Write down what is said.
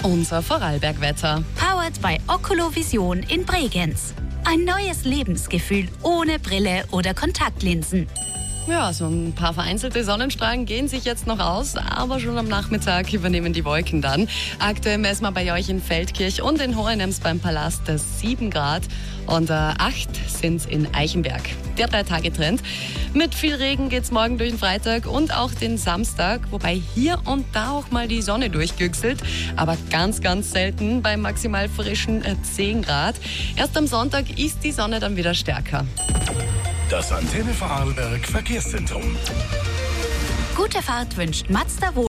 Unser Vorarlbergwetter. Powered by Oculovision in Bregenz. Ein neues Lebensgefühl ohne Brille oder Kontaktlinsen. Ja, so ein paar vereinzelte Sonnenstrahlen gehen sich jetzt noch aus, aber schon am Nachmittag übernehmen die Wolken dann. Aktuell messen wir bei euch in Feldkirch und in Hohenems beim Palast 7 Grad und 8 sind in Eichenberg. Der 3-Tage-Trend. Mit viel Regen geht's morgen durch den Freitag und auch den Samstag, wobei hier und da auch mal die Sonne durchgüchselt, aber ganz, ganz selten bei maximal frischen 10 Grad. Erst am Sonntag ist die Sonne dann wieder stärker. Das Antenne Vorarlberg Verkehrszentrum. Gute Fahrt wünscht Mazda